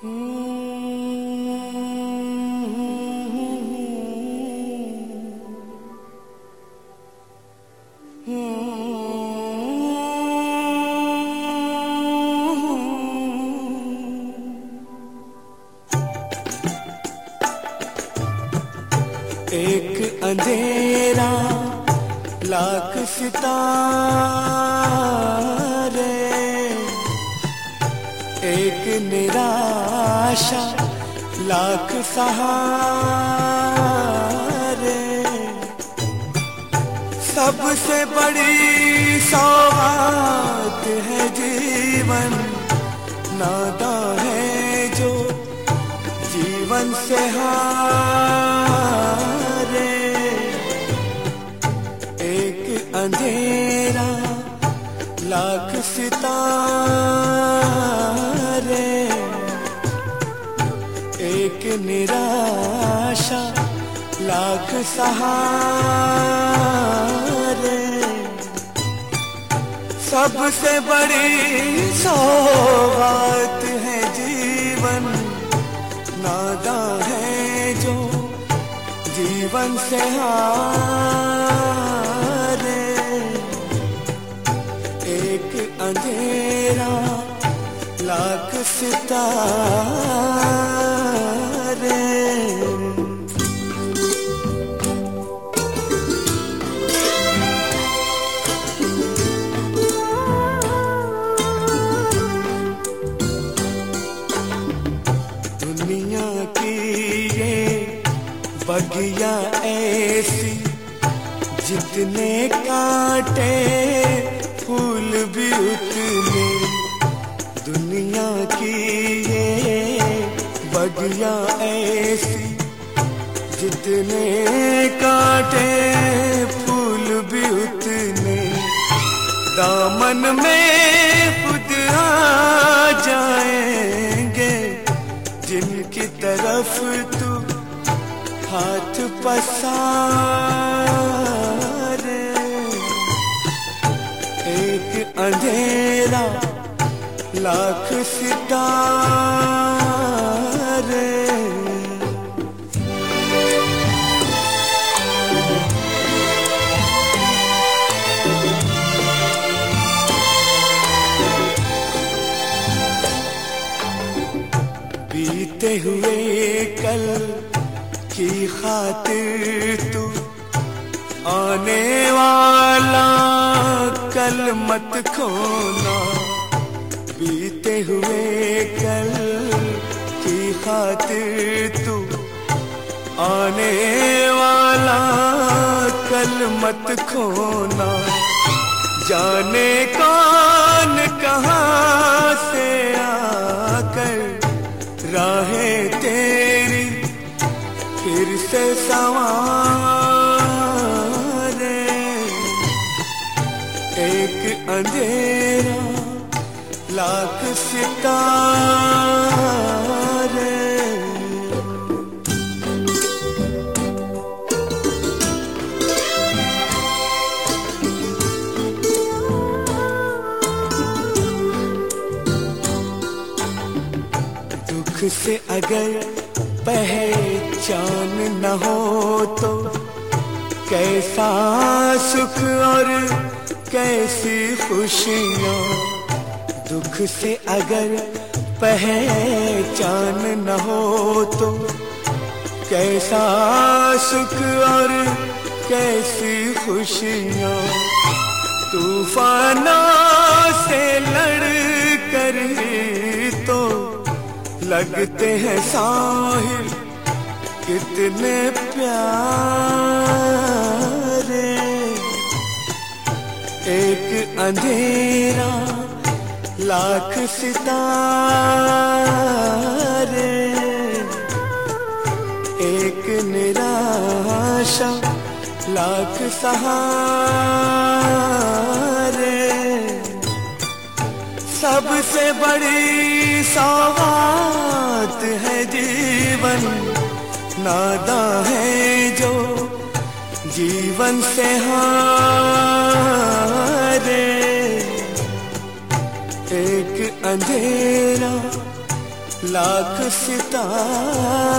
एक अंधेरा लाख सितारे, एक निराशा लाख सहारे। सबसे बड़ी सौगात है जीवन, नादा है जो जीवन से हारे। एक अंधेरा लाख सितारे, एक निराशा लाख सहारे। सबसे बड़ी सौगात है जीवन, नादा है जो जीवन से हारे। एक अंधेरा लाख सितारे। दुनिया की ये बगिया ऐसी, जितने कांटे फूल भी उतने। दुनिया की ये बगिया ऐसी, जितने कांटे फूल भी उतने। दामन में खुद आ जाएंगे जिनकी तरफ तू हाथ पसारे। एक अंधेरा लाख सितारे। बीते हुए कल की खातिर तू आने वाला कल मत खोना। बीते हुए कल की खातिर तू आने वाला कल मत खोना। जाने कौन कहाँ से आकर राहें तेरी फिर से संवारे। एक अंधेरा लाख सितारे। दुख से अगर पहचान न हो तो कैसा सुख और कैसी खुशियाँ। दुख से अगर पहचान न हो तो कैसा सुख और कैसी खुशियाँ। तूफानों से लड़ कर तो लगते हैं साहिल कितने प्यारे। एक अंधेरा लाख सितारे, एक निराशा लाख सहारे। सबसे बड़ी सौगात है जीवन, नादा है जो जीवन से हारे। एक अंधेरा लाख सितारे